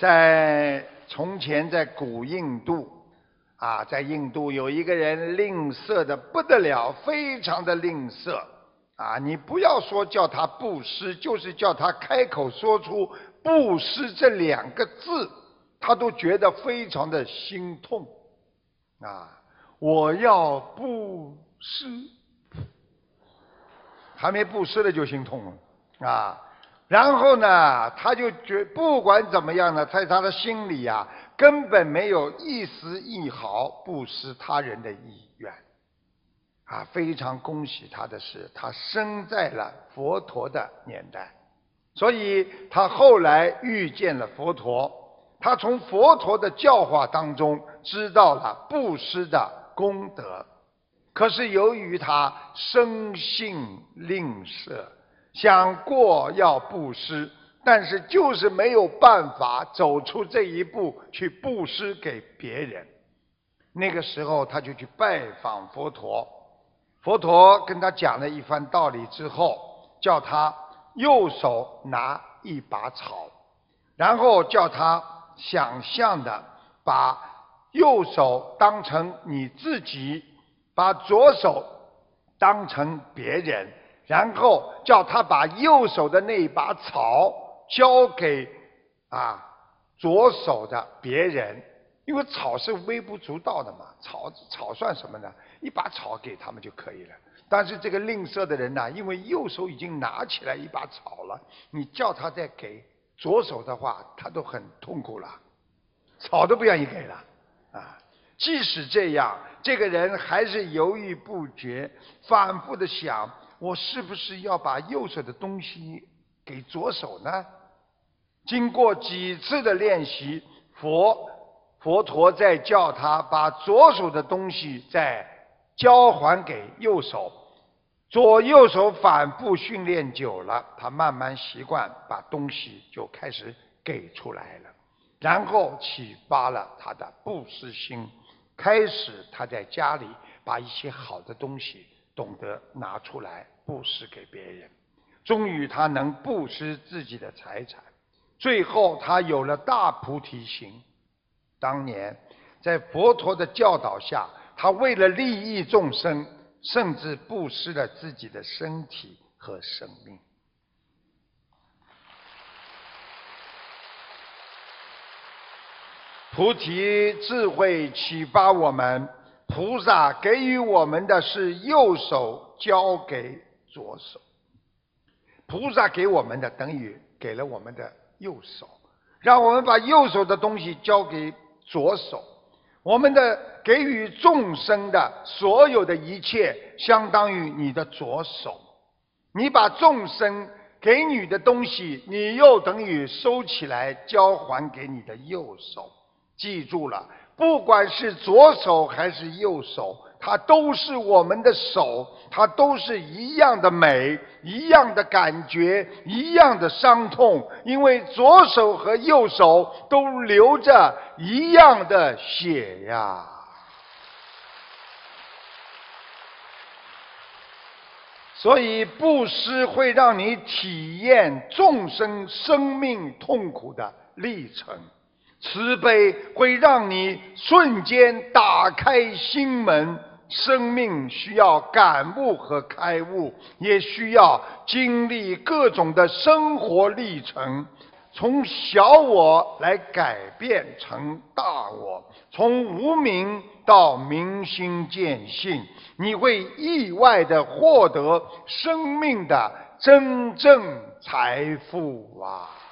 在从前，在古印度，在印度有一个人吝啬的不得了，非常的吝啬，你不要说叫他布施，就是叫他开口说出布施这2个字，他都觉得非常的心痛，我要布施，还没布施了就心痛了，然后呢，他就不管怎么样呢，在他的心里根本没有一丝一毫布施他人的意愿。非常恭喜他的是，他生在了佛陀的年代，所以他后来遇见了佛陀，他从佛陀的教化当中知道了布施的功德。可是由于他生性吝啬，想过要布施，但是就是没有办法走出这一步去布施给别人。那个时候他就去拜访佛陀，佛陀跟他讲了一番道理之后，叫他右手拿一把草，然后叫他想象的把右手当成你自己，把左手当成别人，然后叫他把右手的那一把草交给左手的别人，因为草是微不足道的嘛，草算什么呢？一把草给他们就可以了。但是这个吝啬的人因为右手已经拿起来一把草了，你叫他再给左手的话，他都很痛苦了，草都不愿意给了即使这样，这个人还是犹豫不决，反复的想，我是不是要把右手的东西给左手呢？经过几次的练习，佛陀在叫他把左手的东西再交还给右手，左右手反复训练久了，他慢慢习惯，把东西就开始给出来了，然后启发了他的布施心，开始他在家里把一些好的东西懂得拿出来布施给别人，终于他能布施自己的财产，最后他有了大菩提心。当年在佛陀的教导下，他为了利益众生，甚至布施了自己的身体和生命。菩提智慧启发我们，菩萨给予我们的是右手交给左手，菩萨给我们的等于给了我们的右手，让我们把右手的东西交给左手。我们的给予众生的所有的一切，相当于你的左手。你把众生给你的东西，你又等于收起来交还给你的右手。记住了，不管是左手还是右手，它都是我们的手，它都是一样的美，一样的感觉，一样的伤痛，因为左手和右手都流着一样的血呀。所以布施会让你体验众生生命痛苦的历程，慈悲会让你瞬间打开心门。生命需要感悟和开悟，也需要经历各种的生活历程，从小我来改变成大我，从无明到明心见性，你会意外地获得生命的真正财富啊！